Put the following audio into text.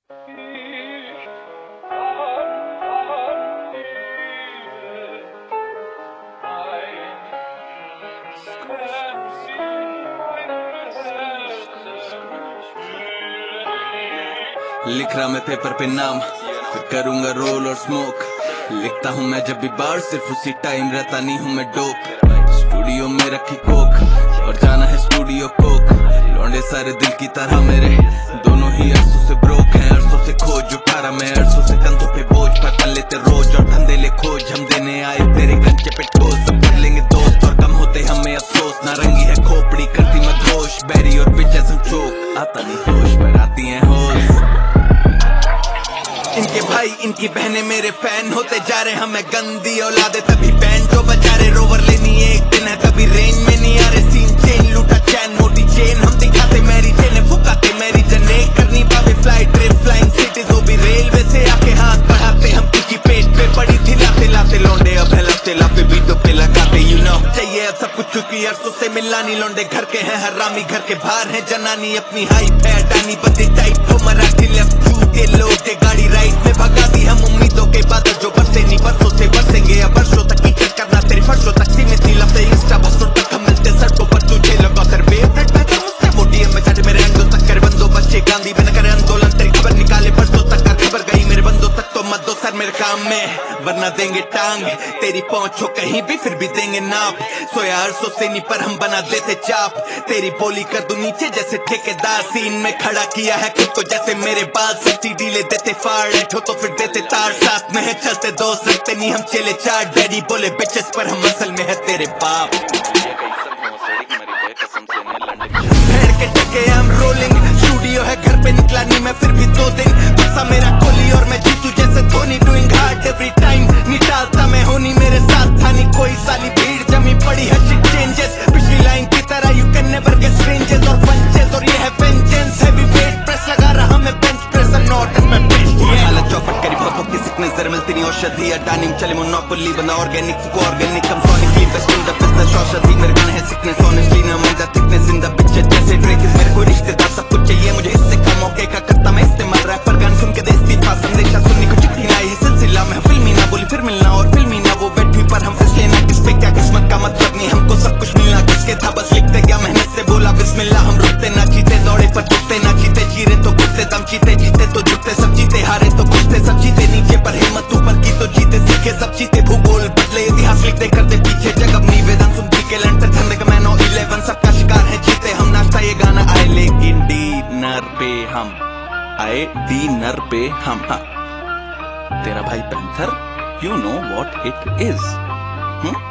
लिख रहा मैं पेपर पे नाम, फिर करूंगा रोल और स्मोक। लिखता हूँ मैं जब भी बार, सिर्फ उसी टाइम रहता नहीं हूँ मैं डोप। स्टूडियो में रखी कोक और जाना है स्टूडियो कोक। लौंडे सारे दिल की तरह मेरे, दोनों ही अरसों से ब्रोक हैं। अरसों से खोज उठा रहा मैं, अरसों से कंधों पे बोझ पकड़ लेते रोज। और धंधे ले खोज हम देने आए तेरे कंचे पे ठोस। सब कर लेंगे दोस्त और कम होते हमें अफसोस। नारंगी है खोपड़ी करती मदहोश, बैरी और पिचेस हम चोक। आता नहीं होश पर आती है होश। इनके भाई इनकी बहनें मेरे फैन होते जा रहे, हमें गंदी औलादे तभी बैन जो बजा रहे। रोवर लेनी एक दिन है तभी रेंज में नहीं आ रहे। सीन चेन लूटा चैन मोटी चेन हम दिखाते, मैरी चेन फुकाते मैरी जने करनी पावे। फ्लाइट ट्रिप फ्लाइंग सिटीज वो भी रेलवे से आके हाथ बढ़ाते। हम किसी पेट पे पड़ी थी लाते लाते लौंडे, अब है लफते लाफे बीटों पे लगाते। यू नो चाहिए अब सब कुछ क्योंकि अरसों से मिला नहीं। लौंडे घर के हैं हरामी, घर के बाहर है जनानी। अपनी हाइप है अडानी, बंदे टाइप हो मराठी। लेफ्ट के लोग के गाड़ी राइट में भगा दी हम उम्मीदों के बादल जो बरसे नहीं बरसों से बरसेंगे। अब वर्षों तक की चेक करना तेरी फर्शों तक सीमित नहीं। लफते इंस्टा बसों तक हम मिलते सड़कों पर, तुझे लगा कर फेवरेट बेहतर मुझसे। वो डीएम में चाटे मेरे एंगल तक करे बंदो बच्चे गांधी बिना करे आंदोलन। तेरी खबर निकाले परसों तक कर खबर गई मेरे बंदों तक। तो मत दो सर मेरे काम में वरना देंगे टांग। तेरी पहुंच हो कहीं भी फिर भी देंगे नाप। सोया अरसों से नहीं पर हम बना देते चाप। तेरी बोली कर दूं नीचे जैसे ठेकेदार। सीन में खड़ा किया है खुद को जैसे मेरे बाल। सच्ची डीले देते फाड़ हो तो फिर देते तार। साथ में है चलते दोस्त रखते नहीं हम चले चार। डैडी बोले बिचेस पर हम असल में है तेरे बाप। भेड़ के टके हम रोलिंग, स्टूडियो है घर पे निकला नहीं मैं फिर भी 2 दिन। गुस्सा मेरा कोहली और मैं जीतू जैसे Dhoni. Doing hard every time नहीं टालता मैं होनी। मेरे साथ था नहीं कोई साली भीड़ जमी पड़ी है शिट चेंजेस। पिछली लाइन की तरह you can never get strangers और पंचेस। और ये है वेंजेंस, हैवी वेट प्रेस लगा रहा मैं बेंच प्रेस और नॉट एट माय बेस्ट। हालत चौपट करी बहुत वक्त की सिकनेस जरा मिलती नहीं औषधि। अडानी चले मोनोपोली बना ऑर्गेनिक को ऑर्गेनिक। हम sonically best in the business औषधि। मेरे गाने है सिकनेस ऑनेस्टली ना mind the thickness in the picture जैसे ड्रेक इज मेरे कोई रिश्तेदार। सब कुछ चाहिए मुझे इससे कम मौके का करता मैं इस्तेमाल। रैपर गान सुन के देती था संदेशा सुननी को चिट्ठी लाई है सिलसिला में। फिल्मी ना बोली फिर मिलना और फिल्मी ना वो बैठी पर हम फिस लेना। किस पे क्या किस्मत का मतलब नहीं, हमको सब कुछ मिलना किसके था बस लिखते क्या मेहनत से बोला बिस्मिल्लाह। हम रुकते ना जीते दौड़े पर झुकते ना जीते। चीरे तो घुसते दम जीते जीते तो झुकते सब जीते। हारे तो घुसते सब जीते नीचे पर हिम्मत ऊपर की तो जीते। सीखे सब जीते भूगोल बदले इतिहास लिखते करते पीछे जगह निवेदन सुन के लड़ते धंधे का मैनो 11 सबका शिकार है जीते हम। नाश्ता ये गाना आए लेकिन डिनर पे हम आए, डिनर पे हम। हाँ तेरा भाई panther, you know what it is.